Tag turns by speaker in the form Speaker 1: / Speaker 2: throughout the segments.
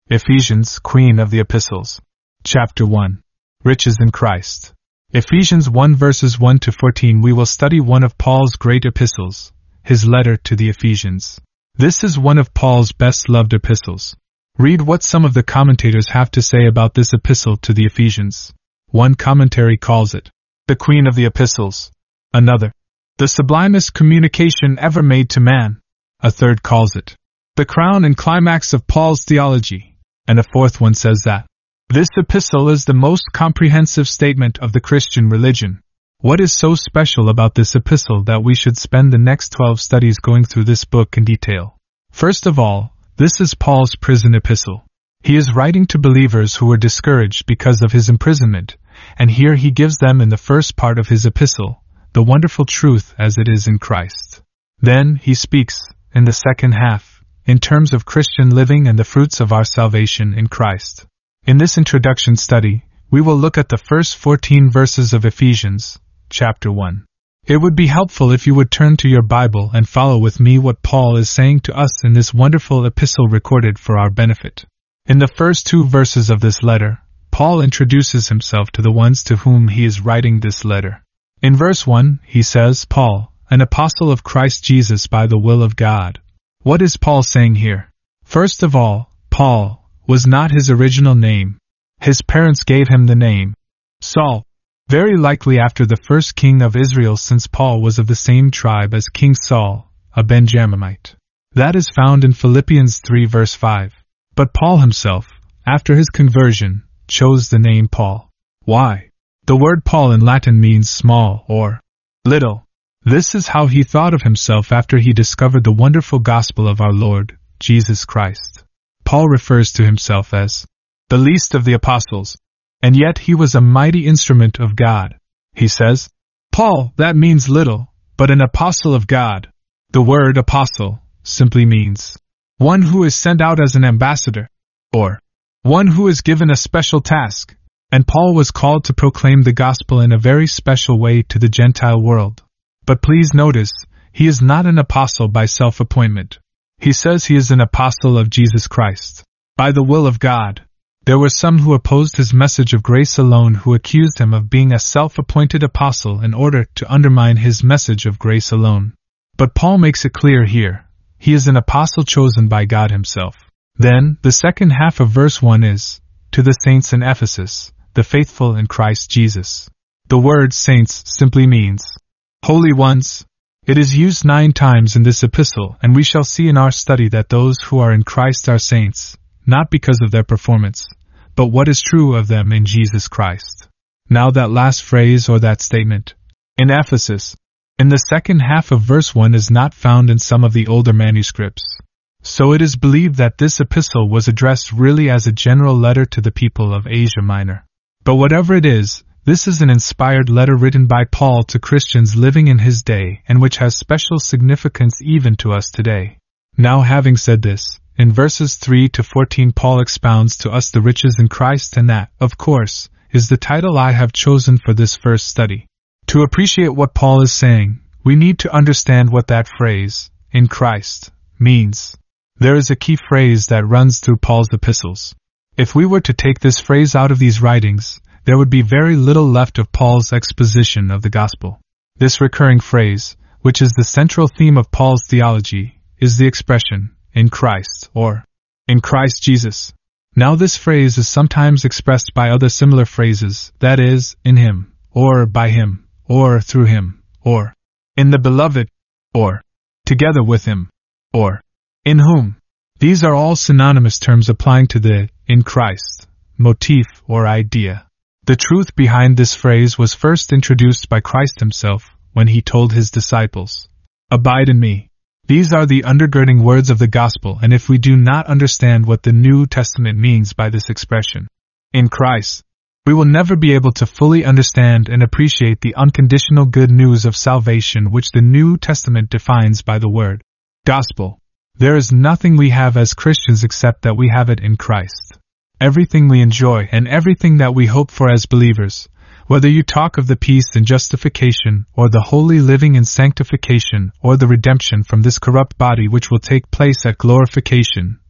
Speaker 1: Ephesians, Queen of the Epistles. Chapter 1. Riches in Christ. Ephesians 1 verses 1 to 14. We will study one of Paul's great epistles, his letter to the Ephesians. This is one of Paul's best-loved epistles. Read what some of the commentators have to say about this epistle to the Ephesians. One commentary calls it the Queen of the Epistles. Another, the sublimest communication ever made to man. A third calls it the crown and climax of Paul's theology. And a fourth one says that this epistle is the most comprehensive statement of the Christian religion. What is so special about this epistle that we should spend the next 12 studies going through this book in detail? First of all, this is Paul's prison epistle. He is writing to believers who were discouraged because of his imprisonment, and here he gives them in the first part of his epistle the wonderful truth as it is in Christ. Then he speaks, in the second half, in terms of Christian living and the fruits of our salvation in Christ. In this introduction study, we will look at the first 14 verses of Ephesians, chapter 1. It would be helpful if you would turn to your Bible and follow with me what Paul is saying to us in this wonderful epistle recorded for our benefit. In the first 2 verses of this letter, Paul introduces himself to the ones to whom he is writing this letter. In verse 1, he says, Paul, an apostle of Christ Jesus by the will of God. What is Paul saying here? First of all, Paul was not his original name. His parents gave him the name Saul, very likely after the first king of Israel, since Paul was of the same tribe as King Saul, a Benjaminite. That is found in Philippians 3 verse 5. But Paul himself, after his conversion, chose the name Paul. Why? The word Paul in Latin means small or little. This is how he thought of himself after he discovered the wonderful gospel of our Lord, Jesus Christ. Paul refers to himself as the least of the apostles, and yet he was a mighty instrument of God. He says, Paul, that means little, but an apostle of God. The word apostle simply means one who is sent out as an ambassador, or one who is given a special task, and Paul was called to proclaim the gospel in a very special way to the Gentile world. But please notice, he is not an apostle by self-appointment. He says he is an apostle of Jesus Christ, by the will of God. There were some who opposed his message of grace alone, who accused him of being a self-appointed apostle in order to undermine his message of grace alone. But Paul makes it clear here, he is an apostle chosen by God himself. Then, the second half of verse 1 is, to the saints in Ephesus, the faithful in Christ Jesus. The word saints simply means holy ones. It is used 9 times in this epistle, and we shall see in our study that those who are in Christ are saints, not because of their performance, but what is true of them in Jesus Christ. Now that last phrase or that statement, in Ephesus, in the second half of verse 1 is not found in some of the older manuscripts. So it is believed that this epistle was addressed really as a general letter to the people of Asia Minor. But whatever it is, this is an inspired letter written by Paul to Christians living in his day and which has special significance even to us today. Now, having said this, in verses 3 to 14 Paul expounds to us the riches in Christ, and that, of course, is the title I have chosen for this first study. To appreciate what Paul is saying, we need to understand what that phrase, in Christ, means. There is a key phrase that runs through Paul's epistles. If we were to take this phrase out of these writings, there would be very little left of Paul's exposition of the gospel. This recurring phrase, which is the central theme of Paul's theology, is the expression, in Christ, or in Christ Jesus. Now this phrase is sometimes expressed by other similar phrases, that is, in him, or by him, or through him, or in the beloved, or together with him, or in whom. These are all synonymous terms applying to the in Christ motif or idea. The truth behind this phrase was first introduced by Christ himself when he told his disciples, "Abide in me." These are the undergirding words of the gospel, and if we do not understand what the New Testament means by this expression, in Christ, we will never be able to fully understand and appreciate the unconditional good news of salvation which the New Testament defines by the word gospel. There is nothing we have as Christians except that we have it in Christ. Everything we enjoy and everything that we hope for as believers, whether you talk of the peace and justification, or the holy living and sanctification, or the redemption from this corrupt body which will take place at glorification,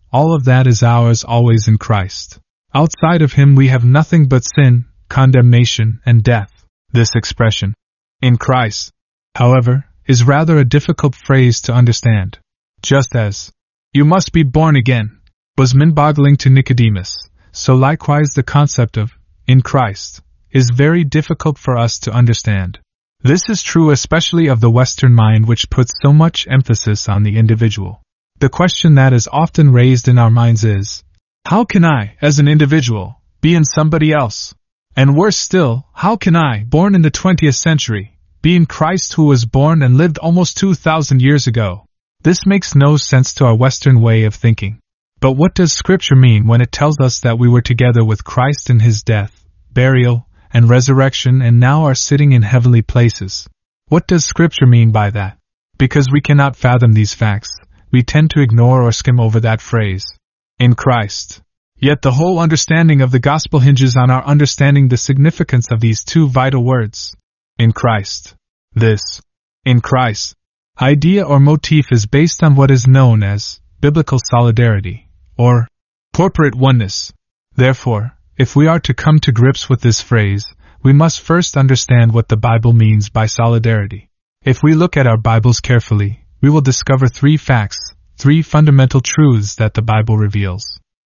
Speaker 1: all of that is ours always in Christ. Outside of Him we have nothing but sin, condemnation, and death. This expression, in Christ, however, is rather a difficult phrase to understand. Just as, you must be born again, was mind-boggling to Nicodemus, so likewise the concept of, in Christ, is very difficult for us to understand. This is true especially of the Western mind, which puts so much emphasis on the individual. The question that is often raised in our minds is, how can I, as an individual, be in somebody else? And worse still, how can I, born in the 20th century, be in Christ who was born and lived almost 2,000 years ago? This makes no sense to our Western way of thinking. But what does Scripture mean when it tells us that we were together with Christ in His death, burial, and resurrection and now are sitting in heavenly places? What does Scripture mean by that? Because we cannot fathom these facts, we tend to ignore or skim over that phrase, in Christ. Yet the whole understanding of the gospel hinges on our understanding the significance of these two vital words, in Christ. This, in Christ, idea or motif is based on what is known as biblical solidarity, or corporate oneness. Therefore, if we are to come to grips with this phrase, we must first understand what the Bible means by solidarity. If we look at our Bibles carefully, we will discover three facts, three fundamental truths that the Bible reveals.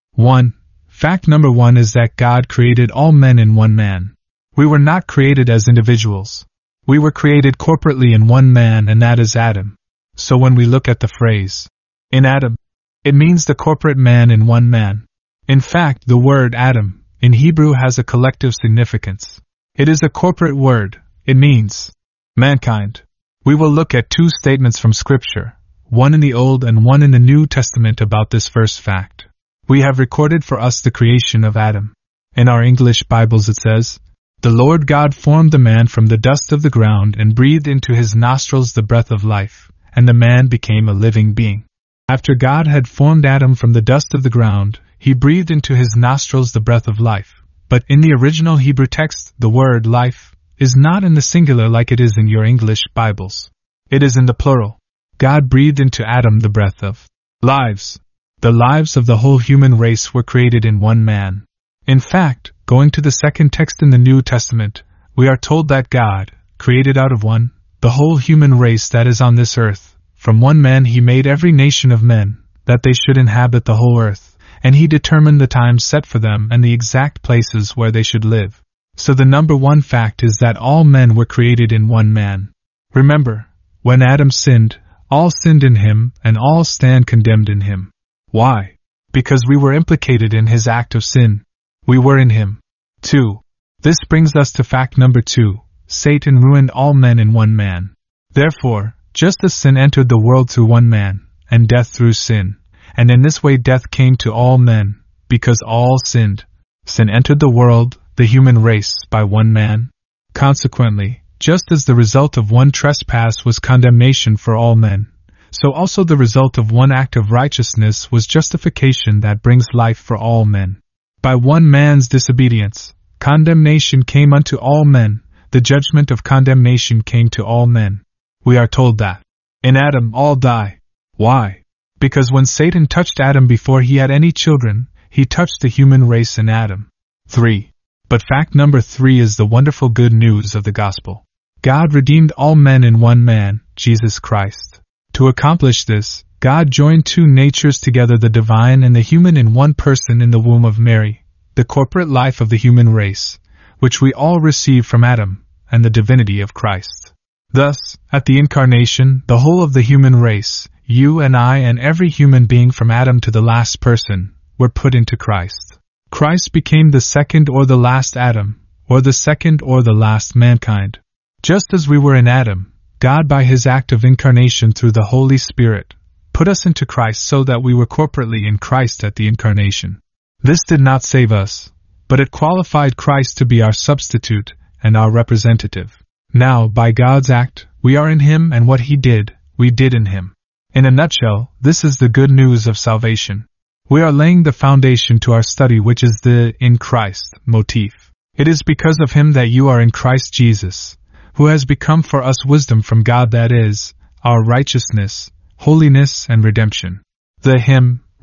Speaker 1: 1. Fact number 1 is that God created all men in one man. We were not created as individuals. We were created corporately in one man, and that is Adam. So when we look at the phrase, in Adam, it means the corporate man in one man. In fact, the word Adam, in Hebrew, has a collective significance. It is a corporate word. It means mankind. We will look at two statements from Scripture, one in the Old and one in the New Testament about this first fact. We have recorded for us the creation of Adam. In our English Bibles it says, "The Lord God formed the man from the dust of the ground and breathed into his nostrils the breath of life, and the man became a living being." After God had formed Adam from the dust of the ground, He breathed into his nostrils the breath of life. But in the original Hebrew text, the word life is not in the singular like it is in your English Bibles. It is in the plural. God breathed into Adam the breath of lives. The lives of the whole human race were created in one man. In fact, going to the second text in the New Testament, we are told that God created out of one the whole human race that is on this earth. From one man He made every nation of men, that they should inhabit the whole earth, and He determined the times set for them and the exact places where they should live. So the number one fact is that all men were created in one man. Remember, when Adam sinned, all sinned in him, and all stand condemned in him. Why? Because we were implicated in his act of sin. We were in him. 2. This brings us to fact number 2. Satan ruined all men in one man. Therefore, just as sin entered the world through one man, and death through sin, and in this way death came to all men, because all sinned. Sin entered the world, the human race, by one man. Consequently, just as the result of one trespass was condemnation for all men, so also the result of one act of righteousness was justification that brings life for all men. By one man's disobedience, condemnation came unto all men, the judgment of condemnation came to all men. We are told that in Adam all die. Why? Because when Satan touched Adam before he had any children, he touched the human race in Adam. 3. But fact number 3 is the wonderful good news of the gospel. God redeemed all men in one man, Jesus Christ. To accomplish this, God joined two natures together, the divine and the human, in one person in the womb of Mary, the corporate life of the human race, which we all receive from Adam, and the divinity of Christ. Thus, at the Incarnation, the whole of the human race, you and I and every human being from Adam to the last person, were put into Christ. Christ became the second or the last Adam, or the second or the last mankind. Just as we were in Adam, God by His act of incarnation through the Holy Spirit, put us into Christ so that we were corporately in Christ at the Incarnation. This did not save us, but it qualified Christ to be our substitute and our representative. Now, by God's act, we are in Him, and what He did, we did in Him. In a nutshell, this is the good news of salvation. We are laying the foundation to our study, which is the in Christ motif. It is because of Him that you are in Christ Jesus, who has become for us wisdom from God, that is, our righteousness, holiness, and redemption. The him,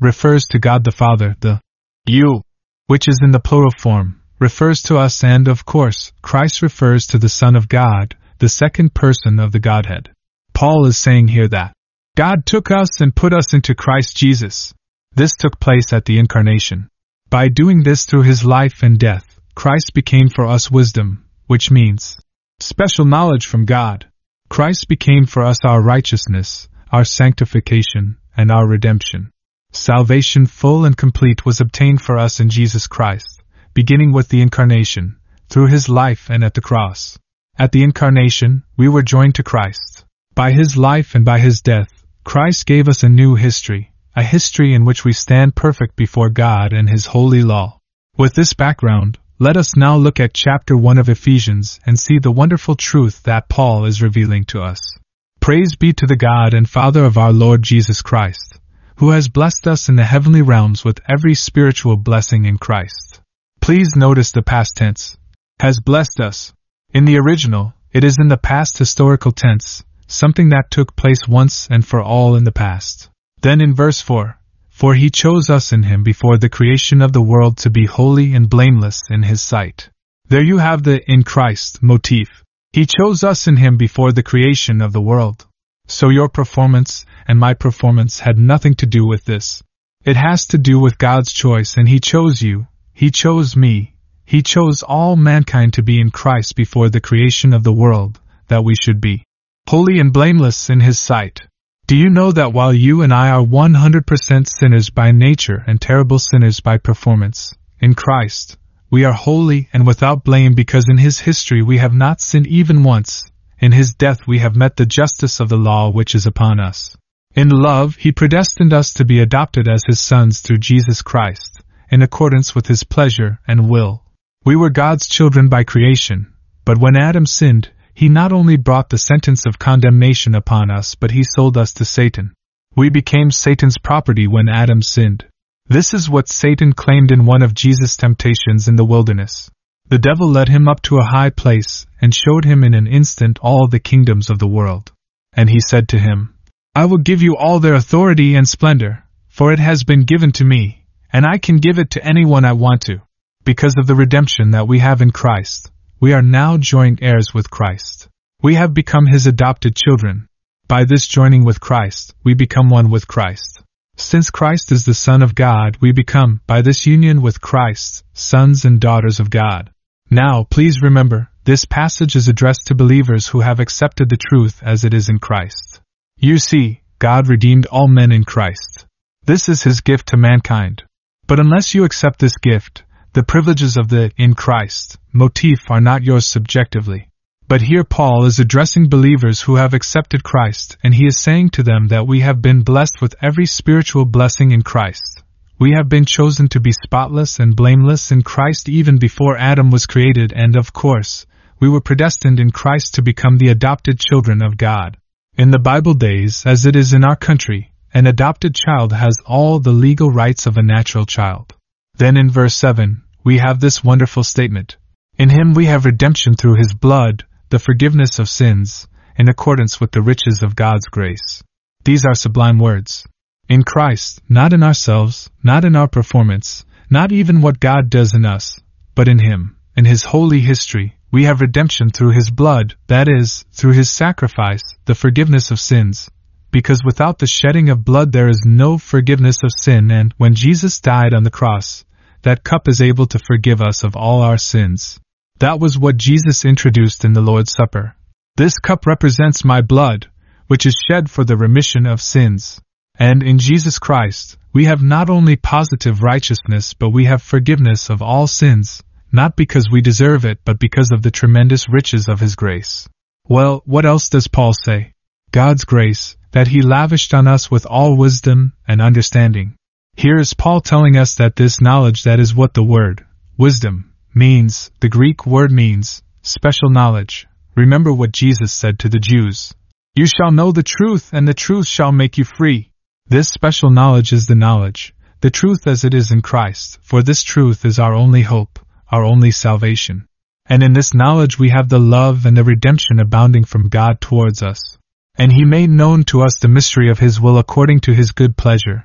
Speaker 1: refers to God the Father, the you, which is in the plural form, refers to us, and of course, Christ refers to the Son of God, the second person of the Godhead. Paul is saying here that God took us and put us into Christ Jesus. This took place at the Incarnation. By doing this through his life and death, Christ became for us wisdom, which means special knowledge from God. Christ became for us our righteousness, our sanctification, and our redemption. Salvation full and complete was obtained for us in Jesus Christ, beginning with the Incarnation, through his life and at the cross. At the Incarnation, we were joined to Christ. By his life and by his death, Christ gave us a new history, a history in which we stand perfect before God and his holy law. With this background, let us now look at chapter 1 of Ephesians and see the wonderful truth that Paul is revealing to us. Praise be to the God and Father of our Lord Jesus Christ, who has blessed us in the heavenly realms with every spiritual blessing in Christ. Please notice the past tense. Has blessed us. In the original, it is in the past historical tense, something that took place once and for all in the past. Then in verse 4, for he chose us in him before the creation of the world to be holy and blameless in his sight. There you have the in Christ motif. He chose us in him before the creation of the world. So your performance and my performance had nothing to do with this. It has to do with God's choice, and he chose you, he chose me, he chose all mankind to be in Christ before the creation of the world, that we should be holy and blameless in his sight. Do you know that while you and I are 100% sinners by nature and terrible sinners by performance, in Christ, we are holy and without blame because in his history we have not sinned even once. In his death we have met the justice of the law which is upon us. In love he predestined us to be adopted as his sons through Jesus Christ, in accordance with his pleasure and will. We were God's children by creation, but when Adam sinned, he not only brought the sentence of condemnation upon us, but he sold us to Satan. We became Satan's property when Adam sinned. This is what Satan claimed in one of Jesus' temptations in the wilderness. The devil led him up to a high place and showed him in an instant all the kingdoms of the world. And he said to him, I will give you all their authority and splendor, for it has been given to me, and I can give it to anyone I want to. Because of the redemption that we have in Christ, we are now joint heirs with Christ. We have become his adopted children. By this joining with Christ, we become one with Christ. Since Christ is the Son of God, we become, by this union with Christ, sons and daughters of God. Now, please remember, this passage is addressed to believers who have accepted the truth as it is in Christ. You see, God redeemed all men in Christ. This is his gift to mankind. But unless you accept this gift, the privileges of the in Christ motif are not yours subjectively. But here Paul is addressing believers who have accepted Christ, and he is saying to them that we have been blessed with every spiritual blessing in Christ. We have been chosen to be spotless and blameless in Christ even before Adam was created, and of course, we were predestined in Christ to become the adopted children of God. In the Bible days, as it is in our country, an adopted child has all the legal rights of a natural child. Then in verse 7, we have this wonderful statement. In him we have redemption through his blood, the forgiveness of sins, in accordance with the riches of God's grace. These are sublime words. In Christ, not in ourselves, not in our performance, not even what God does in us, but in him, in his holy history, we have redemption through his blood, that is, through his sacrifice, the forgiveness of sins. Because without the shedding of blood there is no forgiveness of sin, and when Jesus died on the cross, that cup is able to forgive us of all our sins. That was what Jesus introduced in the Lord's Supper. This cup represents my blood, which is shed for the remission of sins. And in Jesus Christ, we have not only positive righteousness, but we have forgiveness of all sins, not because we deserve it, but because of the tremendous riches of his grace. Well, what else does Paul say? God's grace, that he lavished on us with all wisdom and understanding. Here is Paul telling us that this knowledge, that is what the word wisdom means. The Greek word means special knowledge. Remember what Jesus said to the Jews. You shall know the truth, and the truth shall make you free. This special knowledge is the truth as it is in Christ, for this truth is our only hope, our only salvation. And in this knowledge we have the love and the redemption abounding from God towards us. And he made known to us the mystery of his will according to his good pleasure,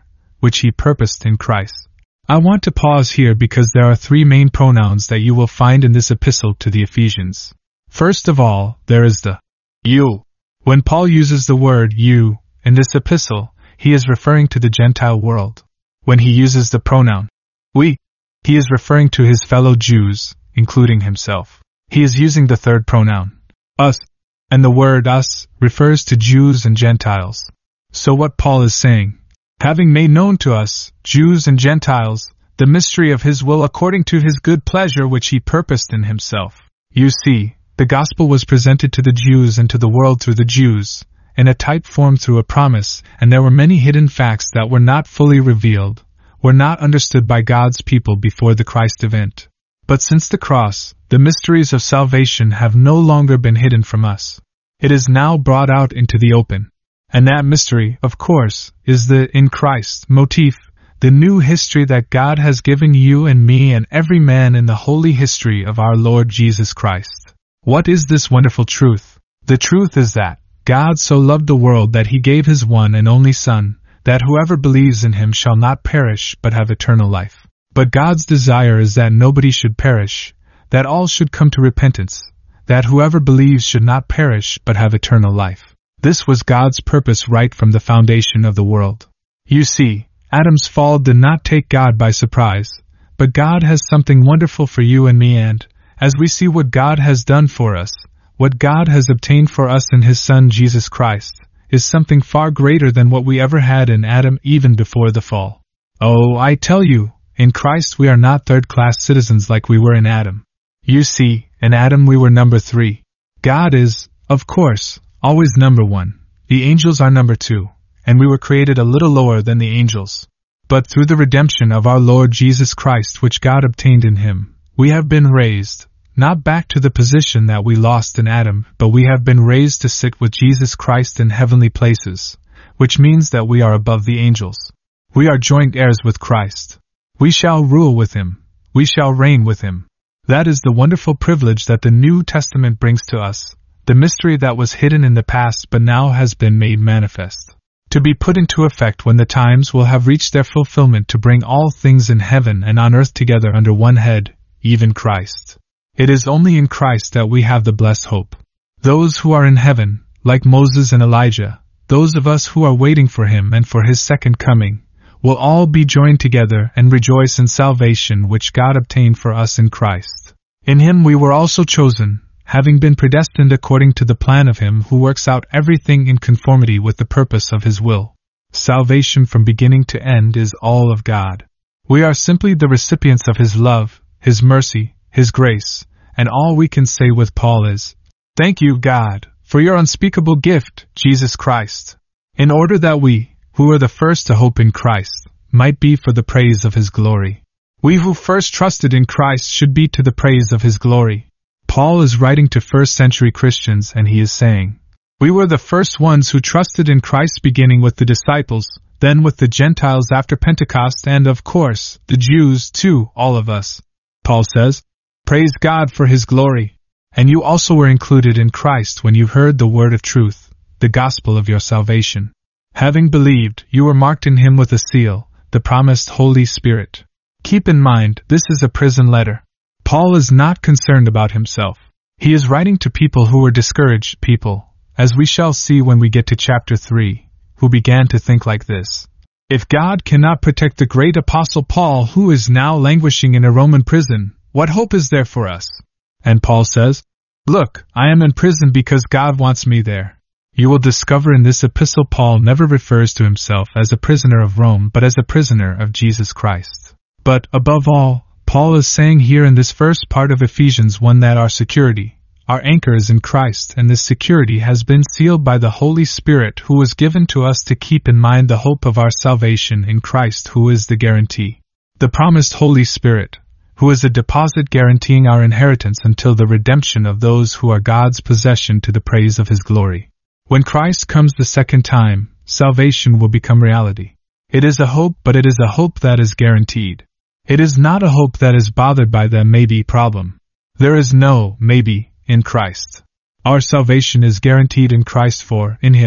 Speaker 1: which he purposed in Christ. I want to pause here because there are three main pronouns that you will find in this epistle to the Ephesians. First of all, there is the you. When Paul uses the word you in this epistle, he is referring to the Gentile world. When he uses the pronoun we, he is referring to his fellow Jews, including himself. He is using the third pronoun, us, and the word us refers to Jews and Gentiles. So what Paul is saying, having made known to us, Jews and Gentiles, the mystery of his will according to his good pleasure which he purposed in himself. You see, the gospel was presented to the Jews and to the world through the Jews, in a type form through a promise, and there were many hidden facts that were not fully revealed, were not understood by God's people before the Christ event. But since the cross, the mysteries of salvation have no longer been hidden from us. It is now brought out into the open. And that mystery, of course, is the in Christ motif, the new history that God has given you and me and every man in the holy history of our Lord Jesus Christ. What is this wonderful truth? The truth is that God so loved the world that he gave his one and only Son, that whoever believes in him shall not perish but have eternal life. But God's desire is that nobody should perish, that all should come to repentance, that whoever believes should not perish but have eternal life. This was God's purpose right from the foundation of the world. You see, Adam's fall did not take God by surprise, but God has something wonderful for you and me, and, as we see what God has done for us, what God has obtained for us in his Son Jesus Christ, is something far greater than what we ever had in Adam even before the fall. Oh, I tell you, in Christ we are not third-class citizens like we were in Adam. You see, in Adam we were number 3. God is, of course, always number 1. The angels are number 2, and we were created a little lower than the angels. But through the redemption of our Lord Jesus Christ which God obtained in him, we have been raised, not back to the position that we lost in Adam, but we have been raised to sit with Jesus Christ in heavenly places, which means that we are above the angels. We are joint heirs with Christ. We shall rule with him. We shall reign with him. That is the wonderful privilege that the New Testament brings to us, the mystery that was hidden in the past but now has been made manifest, to be put into effect when the times will have reached their fulfillment, to bring all things in heaven and on earth together under one head, even Christ. It is only in Christ that we have the blessed hope. Those who are in heaven, like Moses and Elijah, those of us who are waiting for him and for his second coming, will all be joined together and rejoice in salvation which God obtained for us in Christ. In him we were also chosen, having been predestined according to the plan of him who works out everything in conformity with the purpose of his will. Salvation from beginning to end is all of God. We are simply the recipients of his love, his mercy, his grace, and all we can say with Paul is, "Thank you, God, for your unspeakable gift, Jesus Christ," in order that we, who are the first to hope in Christ, might be for the praise of his glory. We who first trusted in Christ should be to the praise of his glory. Paul is writing to first-century Christians and he is saying, we were the first ones who trusted in Christ, beginning with the disciples, then with the Gentiles after Pentecost, and of course, the Jews too, all of us. Paul says, praise God for his glory. And you also were included in Christ when you heard the word of truth, the gospel of your salvation. Having believed, you were marked in him with a seal, the promised Holy Spirit. Keep in mind, this is a prison letter. Paul is not concerned about himself. He is writing to people who were discouraged people, as we shall see when we get to chapter 3, who began to think like this. If God cannot protect the great apostle Paul, who is now languishing in a Roman prison, what hope is there for us? And Paul says, look, I am in prison because God wants me there. You will discover in this epistle Paul never refers to himself as a prisoner of Rome but as a prisoner of Jesus Christ. But, above all, Paul is saying here in this first part of Ephesians 1 that our security, our anchor is in Christ, and this security has been sealed by the Holy Spirit who was given to us to keep in mind the hope of our salvation in Christ, who is the guarantee. The promised Holy Spirit, who is a deposit guaranteeing our inheritance until the redemption of those who are God's possession to the praise of his glory. When Christ comes the second time, salvation will become reality. It is a hope, but it is a hope that is guaranteed. It is not a hope that is bothered by the maybe problem. There is no maybe in Christ. Our salvation is guaranteed in Christ, for, in him,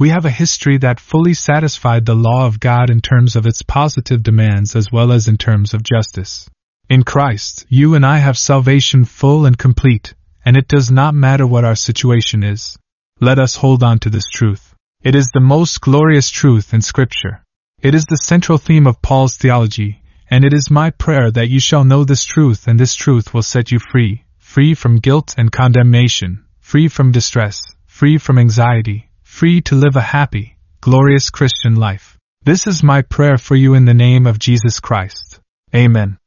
Speaker 1: We have a history that fully satisfied the law of God in terms of its positive demands as well as in terms of justice. In Christ, you and I have salvation full and complete, and it does not matter what our situation is. Let us hold on to this truth. It is the most glorious truth in Scripture. It is the central theme of Paul's theology, and it is my prayer that you shall know this truth, and this truth will set you free, free from guilt and condemnation, free from distress, free from anxiety, free to live a happy, glorious Christian life. This is my prayer for you in the name of Jesus Christ. Amen.